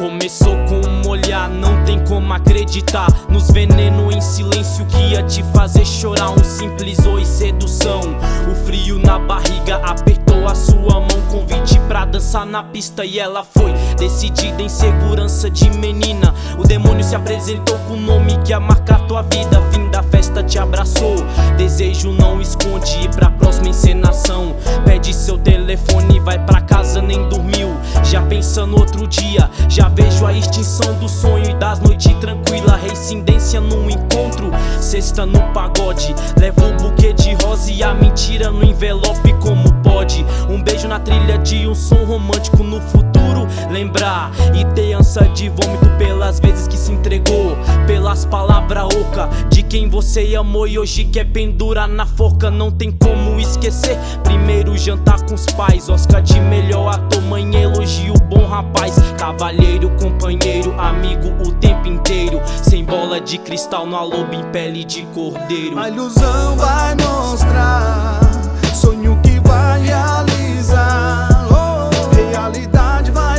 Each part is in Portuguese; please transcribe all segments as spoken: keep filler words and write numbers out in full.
Começou com um olhar, não tem como acreditar nos veneno em silêncio que ia te fazer chorar. Um simples oi, sedução. O frio na barriga apertou a sua mão. Convite pra dançar na pista e ela foi decidida em segurança de menina. O demônio se apresentou com o nome que ia marcar tua vida. Fim da festa te abraçou, desejo não esconde. E pra próxima encenação pede seu telefone, vai pra casa, nem dormiu, já pensa no outro dia. Já vejo a extinção do sonho e das noites tranquila. Reincidência num encontro, sexta no pagode. Leva o buquê de rosa e a mentira no envelope, como pode? Um beijo na trilha de um som romântico no futuro. Lembrar e ter ânsia de vômito pelas vezes que se entregou, pelas palavras ocas de quem você amou e hoje quer pendurar na forca. Não tem como esquecer, primeiro jantar com os pais, Oscar de melhor ator, mãe elogio, bom rapaz, cavalheiro, companheiro, amigo o tempo inteiro. Sem bola de cristal, no lobo em pele de cordeiro. A ilusão vai mostrar, sonho que vai realizar, oh, realidade vai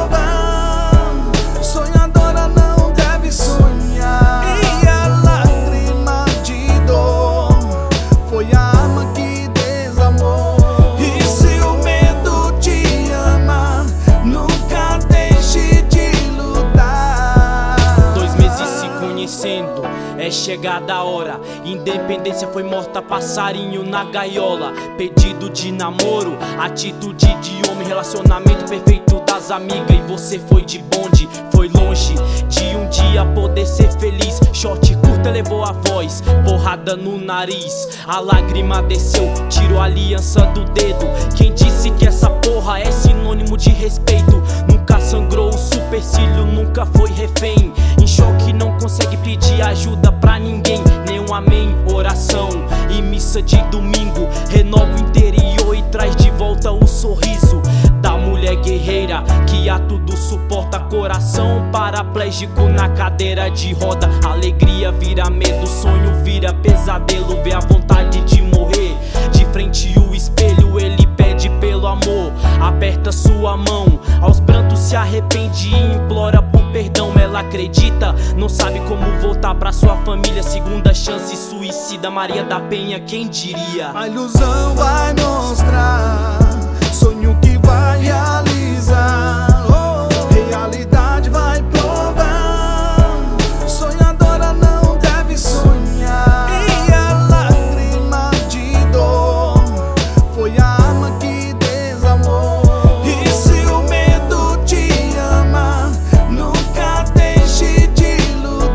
provar. Sonhadora não deve sonhar. E a lágrima de dor foi a arma que desarmou. E se o medo te ama, nunca deixe de lutar. Dois meses se conhecendo, é chegada a hora. Independência foi morta, passarinho na gaiola. Pedido de namoro, atitude de homem, relacionamento perfeito das amigas. E você foi de bonde, foi longe de um dia poder ser feliz. Short curta levou a voz, porrada no nariz. A lágrima desceu, tirou a aliança do dedo. Quem disse que essa porra é sinônimo de respeito? Nunca sangrou o supercílio, nunca foi refém. Em choque não consegue pedir ajuda pra ninguém, nem um amém, oração e missa de domingo. Renova o interior e traz de volta o sorriso da mulher guerreira que a tudo suporta. Coração paraplégico na cadeira de roda. Alegria vira medo, sonho vira pesadelo. Vê a vontade de morrer de frente o espelho. Ele pede pelo amor, aperta sua mão. Aos prantos se arrepende e implora por perdão. Ela acredita, não sabe como voltar pra sua família. Segunda chance, suicida, Maria da Penha, quem diria? A ilusão vai mostrar, sonho que vai realizar, oh, realidade vai provar. Sonhadora não deve sonhar. E a lágrima de dor foi a arma que desarmou. E se o medo te ama, nunca deixe de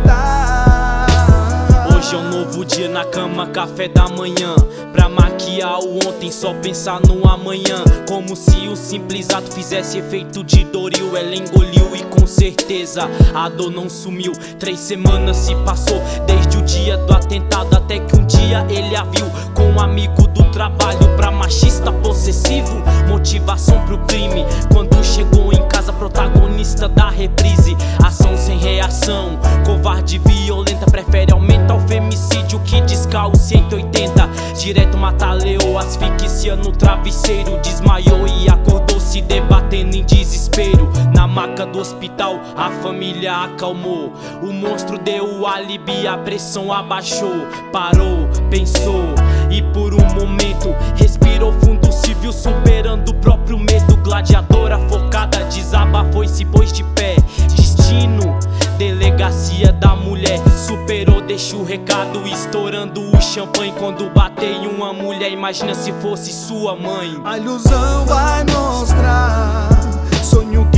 lutar. Hoje é um novo dia na cama, café da manhã. Pra maquiar o ontem, só pensar no amanhã. Como se um simples ato fizesse efeito de Doril. Ela engoliu e com certeza a dor não sumiu. Três semanas se passou desde o dia do atentado, até que um dia ele a viu com um amigo do trabalho. Pra machista possessivo, motivação pro crime. Quando chegou em casa, protagonista da reprise. Ação sem reação, covarde violenta. Prefere aumentar o femicídio que discar o cento e oitenta. Direto mata leoa, asfixia no travesseiro. Desmaiou e acordou se debatendo em desespero. Na maca do hospital a família acalmou. O monstro deu o álibi, a pressão abaixou. Parou, pensou e por um momento respirou fundo, se viu superando o próprio medo. Gladiadora focada, desabafou e se pôs de pé. Destino, delegacia da mulher, superou, deixa o recado estourando o champanhe. Quando bater em uma mulher, imagina se fosse sua mãe. A ilusão vai mostrar, sonho